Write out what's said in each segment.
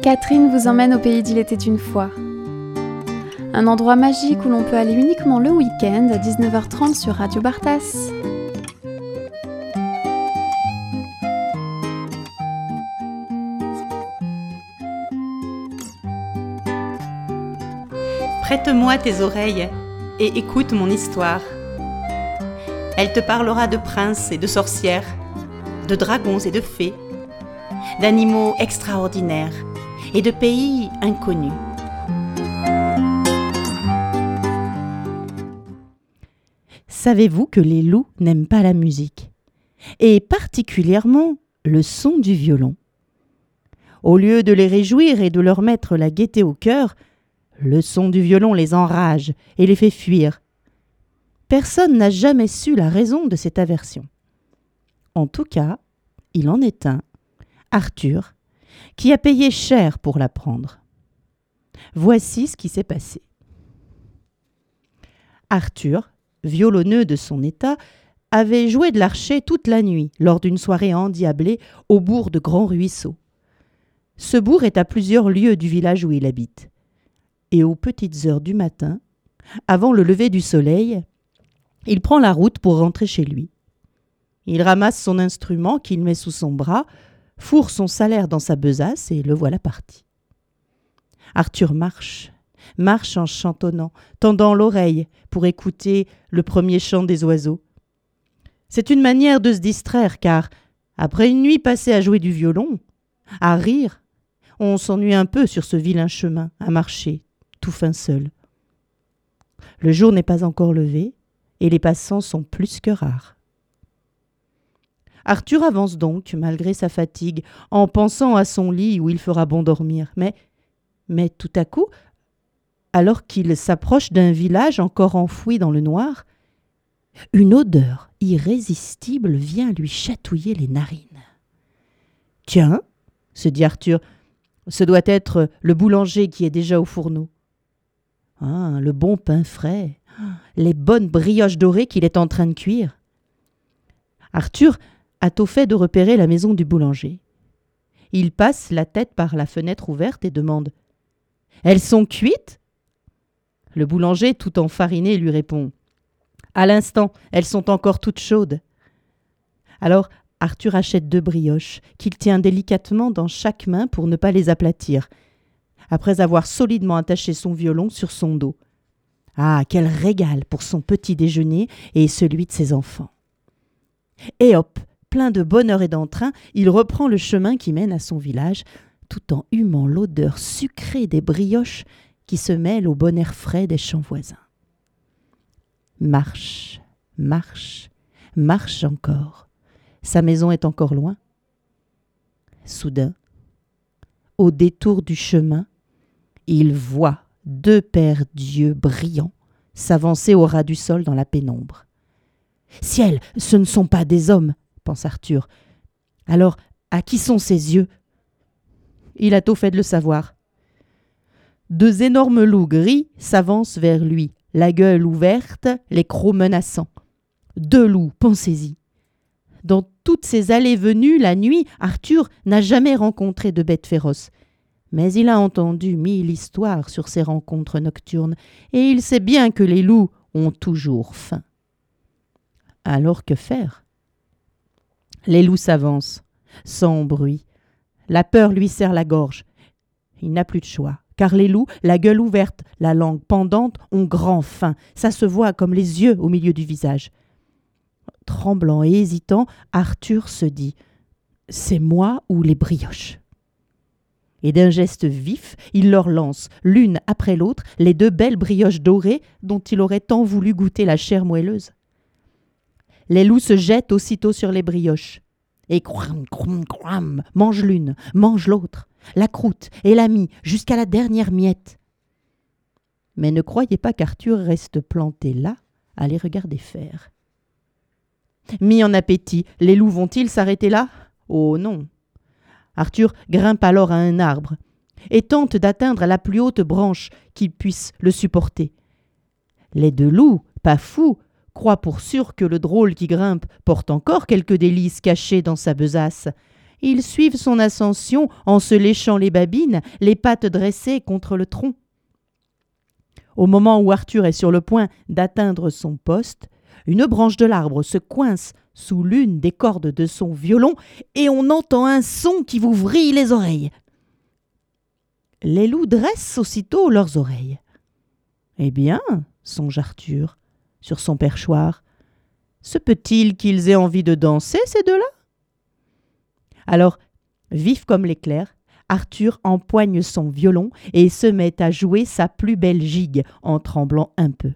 Catherine vous emmène au pays d'Il était une fois. Un endroit magique où l'on peut aller uniquement le week-end à 19h30 sur Radio Bartas. Prête-moi tes oreilles et écoute mon histoire. Elle te parlera de princes et de sorcières, de dragons et de fées, d'animaux extraordinaires et de pays inconnus. Savez-vous que les loups n'aiment pas la musique, et particulièrement le son du violon? Au lieu de les réjouir et de leur mettre la gaieté au cœur, le son du violon les enrage et les fait fuir. Personne n'a jamais su la raison de cette aversion. En tout cas, il en est un, Arthur, qui a payé cher pour l'apprendre. Voici ce qui s'est passé. Arthur, violonneux de son état, avait joué de l'archet toute la nuit lors d'une soirée endiablée au bourg de Grand Ruisseau. Ce bourg est à plusieurs lieues du village où il habite. Et aux petites heures du matin, avant le lever du soleil, il prend la route pour rentrer chez lui. Il ramasse son instrument qu'il met sous son bras, fourre son salaire dans sa besace et le voilà parti. Arthur marche en chantonnant, tendant l'oreille pour écouter le premier chant des oiseaux. C'est une manière de se distraire car, après une nuit passée à jouer du violon, à rire, on s'ennuie un peu sur ce vilain chemin, à marcher, tout fin seul. Le jour n'est pas encore levé et les passants sont plus que rares. Arthur avance donc, malgré sa fatigue, en pensant à son lit où il fera bon dormir. Mais tout à coup, alors qu'il s'approche d'un village encore enfoui dans le noir, une odeur irrésistible vient lui chatouiller les narines. « Tiens, » se dit Arthur, « ce doit être le boulanger qui est déjà au fourneau. Ah, le bon pain frais, les bonnes brioches dorées qu'il est en train de cuire. » Arthur a tôt fait de repérer la maison du boulanger. Il passe la tête par la fenêtre ouverte et demande « Elles sont cuites ?» Le boulanger, tout enfariné, lui répond « À l'instant, elles sont encore toutes chaudes. » Alors Arthur achète 2 brioches qu'il tient délicatement dans chaque main pour ne pas les aplatir, après avoir solidement attaché son violon sur son dos. Ah, quel régal pour son petit déjeuner et celui de ses enfants. Et hop, plein de bonheur et d'entrain, il reprend le chemin qui mène à son village, tout en humant l'odeur sucrée des brioches qui se mêle au bon air frais des champs voisins. Marche, marche, marche encore. Sa maison est encore loin. Soudain, au détour du chemin, il voit 2 paires d'yeux brillants s'avancer au ras du sol dans la pénombre. « Ciel, ce ne sont pas des hommes !» pense Arthur. « Alors, à qui sont ces yeux ?» Il a tôt fait de le savoir. 2 énormes loups gris s'avancent vers lui, la gueule ouverte, les crocs menaçants. 2 loups, pensez-y. Dans toutes ces allées-venues, la nuit, Arthur n'a jamais rencontré de bête féroce. Mais il a entendu 1000 histoires sur ces rencontres nocturnes, et il sait bien que les loups ont toujours faim. Alors que faire ? Les loups s'avancent, sans bruit. La peur lui serre la gorge. Il n'a plus de choix, car les loups, la gueule ouverte, la langue pendante, ont grand faim. Ça se voit comme les yeux au milieu du visage. Tremblant et hésitant, Arthur se dit « C'est moi ou les brioches ?» Et d'un geste vif, il leur lance, l'une après l'autre, les 2 belles brioches dorées dont il aurait tant voulu goûter la chair moelleuse. Les loups se jettent aussitôt sur les brioches. Et crouam, crouam, crouam, mange l'une, mange l'autre, la croûte et la mie, jusqu'à la dernière miette. Mais ne croyez pas qu'Arthur reste planté là, à les regarder faire. Mis en appétit, les loups vont-ils s'arrêter là ? Oh non ! Arthur grimpe alors à un arbre et tente d'atteindre la plus haute branche qui puisse le supporter. Les 2 loups, pas fous, croient pour sûr que le drôle qui grimpe porte encore quelques délices cachées dans sa besace, ils suivent son ascension en se léchant les babines, les pattes dressées contre le tronc. Au moment où Arthur est sur le point d'atteindre son poste, une branche de l'arbre se coince sous l'une des cordes de son violon et on entend un son qui vous vrille les oreilles. Les loups dressent aussitôt leurs oreilles. « Eh bien, songe Arthur, sur son perchoir, se peut-il qu'ils aient envie de danser, ces deux-là » Alors, vif comme l'éclair, Arthur empoigne son violon et se met à jouer sa plus belle gigue en tremblant un peu.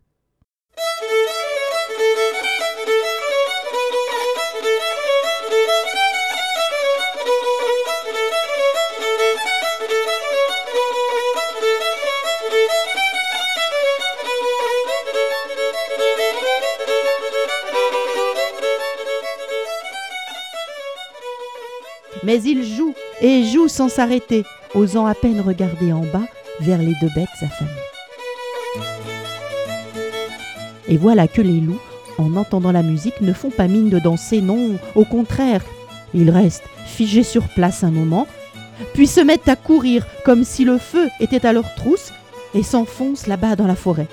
Mais il joue et joue sans s'arrêter, osant à peine regarder en bas vers les deux bêtes affamées. Et voilà que les loups, en entendant la musique, ne font pas mine de danser, non, au contraire. Ils restent figés sur place un moment, puis se mettent à courir comme si le feu était à leur trousse et s'enfoncent là-bas dans la forêt.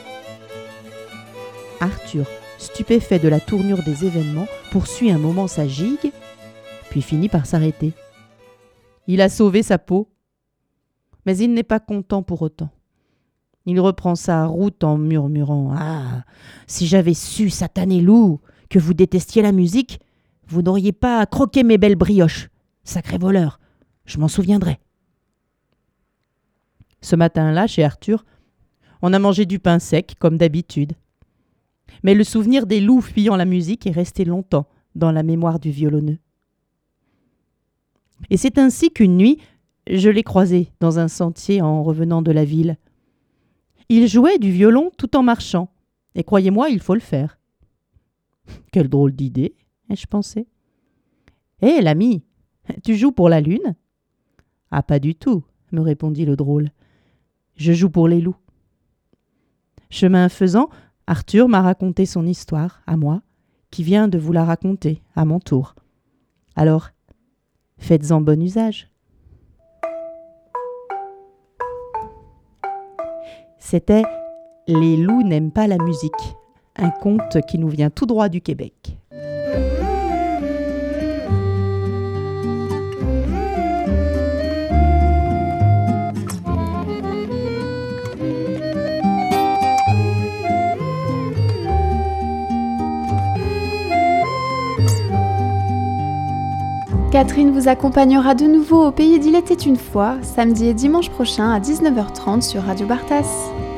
Arthur, stupéfait de la tournure des événements, poursuit un moment sa gigue, puis finit par s'arrêter. Il a sauvé sa peau, mais il n'est pas content pour autant. Il reprend sa route en murmurant « Ah, si j'avais su, satané loup, que vous détestiez la musique, vous n'auriez pas croqué mes belles brioches. Sacré voleur, je m'en souviendrai. » Ce matin-là, chez Arthur, on a mangé du pain sec, comme d'habitude. Mais le souvenir des loups fuyant la musique est resté longtemps dans la mémoire du violonneux. Et c'est ainsi qu'une nuit, je l'ai croisé dans un sentier en revenant de la ville. Il jouait du violon tout en marchant, et croyez-moi, il faut le faire. Quelle drôle d'idée, ai-je pensé. « Hé, l'ami, tu joues pour la lune ?»« Ah, pas du tout, » me répondit le drôle. « Je joue pour les loups. » Chemin faisant, Arthur m'a raconté son histoire, à moi, qui vient de vous la raconter, à mon tour. Alors, faites-en bon usage. C'était « Les loups n'aiment pas la musique », un conte qui nous vient tout droit du Québec. Catherine vous accompagnera de nouveau au pays d'Il était une fois, samedi et dimanche prochain à 19h30 sur Radio Bartas.